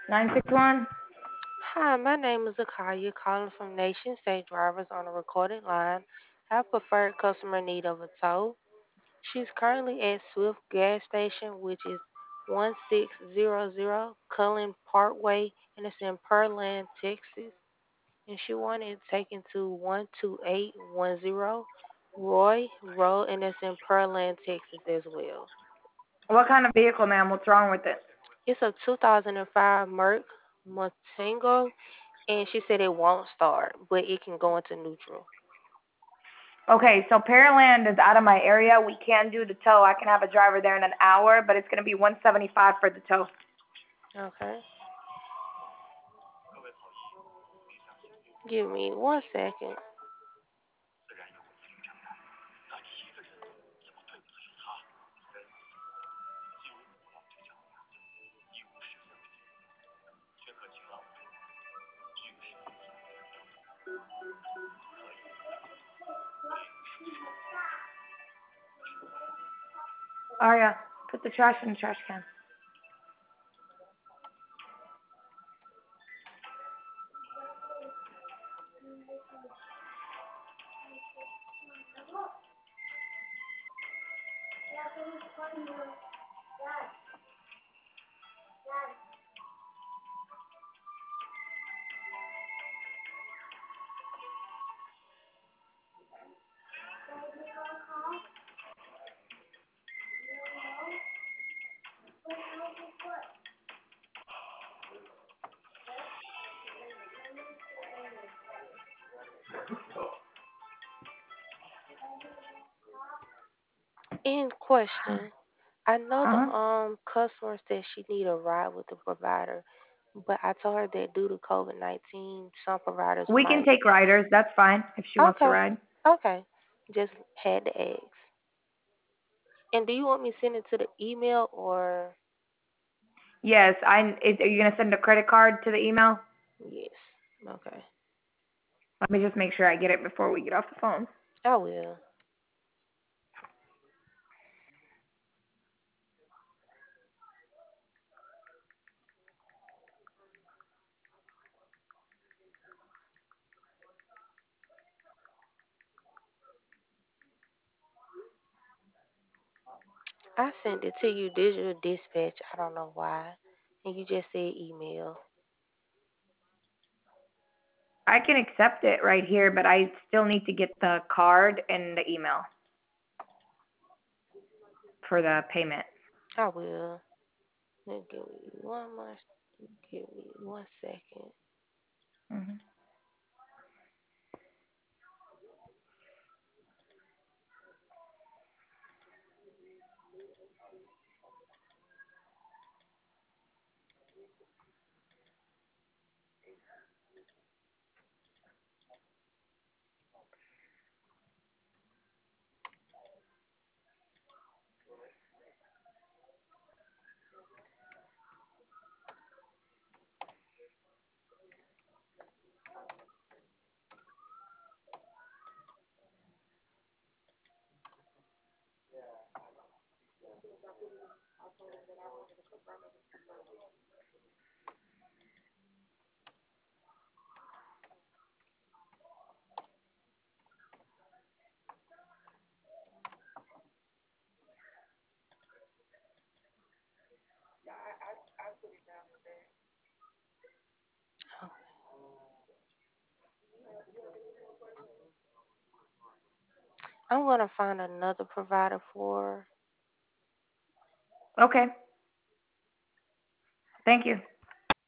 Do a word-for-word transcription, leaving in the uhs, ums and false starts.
nine six one. Hi, my name is Akaya, calling from Nation State Drivers on a recorded line. Have preferred customer need of a tow. She's currently at Swift Gas Station, which is one six zero zero Cullen Parkway, and it's in Pearland, Texas. And she wanted it taken to one two eight one zero Roy Road, and it's in Pearland, Texas as well. What kind of vehicle, ma'am? What's wrong with it? It's a two thousand five Merc Montego, and she said it won't start, but it can go into neutral. Okay, so Pearland is out of my area. We can do the tow. I can have a driver there in an hour, but it's going to be one seventy-five for the tow. Okay. Give me one second. Aria, put the trash in the trash can. In question, I know the Uh-huh. um customer said she need a ride with the provider, but I told her that due to COVID nineteen, some providers We can might. take riders. That's fine if she wants to Okay, ride. okay. Just had to ask. And do you want me to send it to the email or Yes, I. Is, are you going to send a credit card to the email? yes? Okay, Let me just make sure I get it before we get off the phone. I will. I sent it to you digital dispatch. I don't know why. And you just said email. I can accept it right here, but I still need to get the card and the email for the payment. I will. Now give me one more. Give me one second. Hmm. I'm gonna find another provider for. Okay. Thank you.